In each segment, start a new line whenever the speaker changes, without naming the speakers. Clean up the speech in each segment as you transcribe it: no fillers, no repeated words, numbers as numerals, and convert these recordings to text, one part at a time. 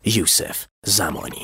یوسف زمانی.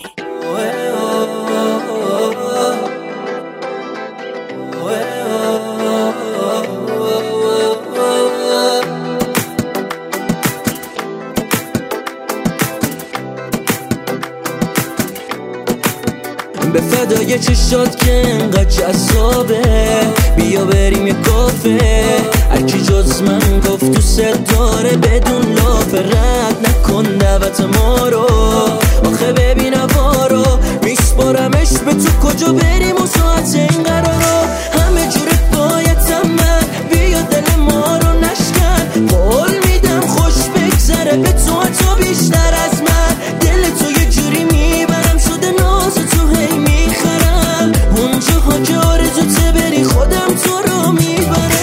به فدای چشات که انقدر جذابه، بیا بریم یه کافه. هرکی جز من گفت دوست داره بدون لافه، رد نکن دعوت ما رو. آخه ببین هوا رو میسپارمش به تو، کجا بریم و ساعت این قرارو. همه جوره بایدم من، بیا دل ما رو نشکن. قول میدم خوش بگذره به تو حتی بیشتر از من. دل تو یه جوری میبرم شده ناز تو، هی میخرم اونجاها که آرزوته بری، خودم تو رو میبرم.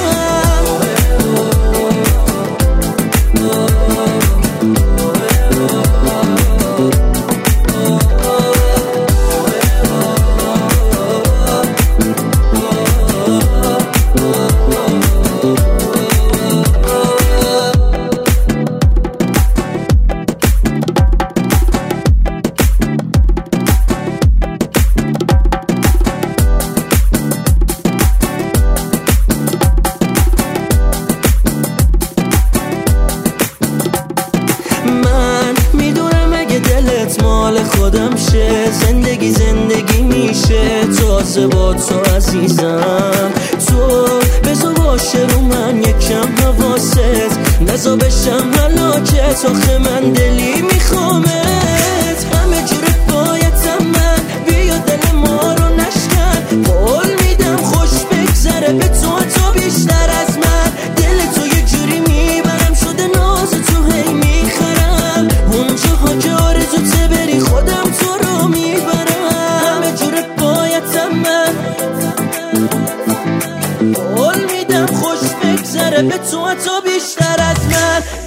مال خودم شه، زندگی میشه تازه با تو عزیزم. تو بذار باشه رو من یکم حواست، نزا بشم هلاکت. آخه من دلی میخوامت، همه جوره بایدم من، بیا دل ما رو نشکن. قول میدم خوش بگذره به تو حتی بیشتر از من. دل تو یه جوری میبرم شده ناز تو، هی میخرم اونجاها که آرزوته بری، خودم تو رو میبرم. همه جوره بایدم من، قول میدم خوش بگذره به تو حتی بیشتر از من.